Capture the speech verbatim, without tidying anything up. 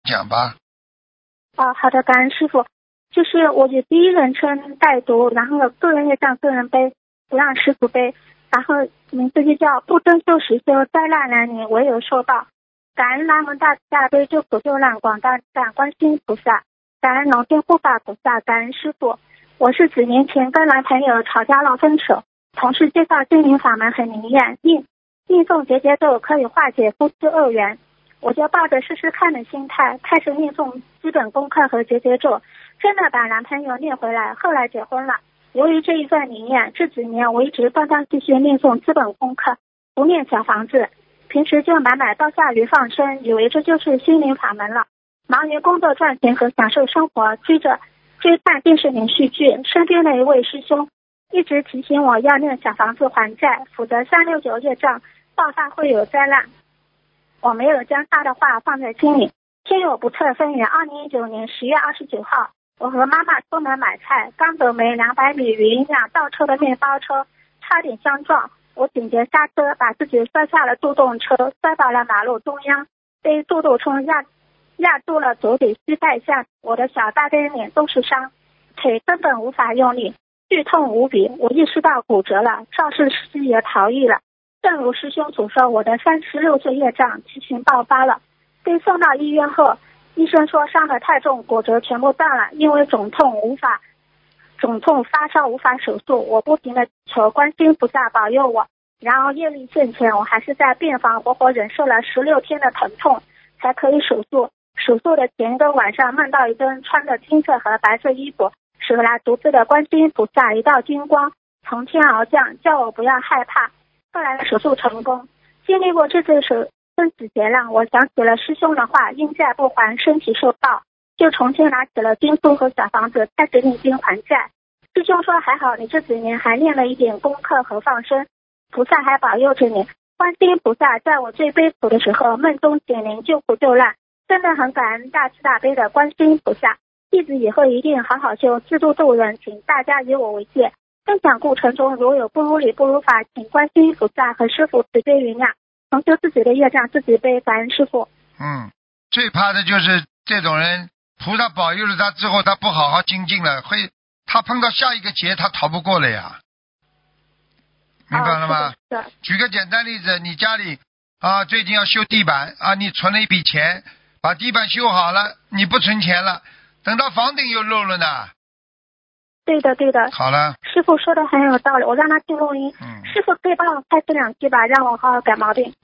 讲吧。 哦，好的，感恩师傅。就是我以第一人称带读，然后个人业障个人背，不让师傅背，然后名字就叫不争修实修，灾难来临唯有受报。感恩南无大慈大悲救苦救难广大感观世音菩萨，感恩龙天护法菩萨，感恩师傅。我是几年前跟男朋友吵架闹分手，同事介绍心灵法门很灵验，念念诵结节咒可以化解夫妻恶缘，我就抱着试试看的心态开始念诵基本功课和结节咒，真的把男朋友念回来，后来结婚了。由于这一份灵验，这几年我一直断断续续念诵基本功课，不念小房子，平时就买买刀下鱼放生，以为这就是心灵法门了。忙于工作赚钱和享受生活，追着追看电视连续剧，身边的一位师兄一直提醒我要念小房子还债，否则三六九业障爆发会有灾难。我没有将他的话放在心里。天有不测风云，二零一九年十月二十九号，我和妈妈出门买菜，刚走没两百米，与一辆倒车的面包车差点相撞，我紧急刹车，把自己摔下了助动车，摔到了马路中央，被助动车压压住了左腿膝盖下，我的小大跟脸都是伤，腿根本无法用力，剧痛无比。我意识到骨折了，肇事司机也逃逸了。正如师兄所说，我的三十六岁业障提前爆发了。被送到医院后，医生说伤得太重，骨折全部断了，因为肿痛无法肿痛发烧无法手术。我不停地求观世音菩萨保佑我，然而业力现前，我还是在病房活活忍受了十六天的疼痛才可以手术。手术的前一个晚上，梦到一根穿着金色和白色衣服手拿竹子的观世音菩萨，一道金光从天而降，叫我不要害怕。后来手术成功。经历过这次手生死劫难，我想起了师兄的话，因债不还身体受报，就重新拿起了经书和小房子，开始念经还债。师兄说还好你这几年还练了一点功课和放生，菩萨还保佑着你。观世音菩萨在我最悲苦的时候梦中显灵救苦救难，真的很感恩大慈大悲的观世音菩萨。弟子以后一定好好修，自度度人，请大家以我为戒。分享过程中如有不如理不如法，请观世音菩萨和师父慈悲原谅，重修自己的业障自己背，感恩师父。 嗯，最怕的就是这种人，菩萨保佑了他之后，他不好好精进了，会他碰到下一个劫，他逃不过了呀。明白了吗？ 哦、 举个简单例子，你家里啊最近要修地板啊，你存了一笔钱，把地板修好了，你不存钱了，等到房顶又漏了呢。 对的对的。 好了， 师父说的很有道理，我让他听录音。 嗯， 师父可以帮我开示两句吧，让我好好改毛病。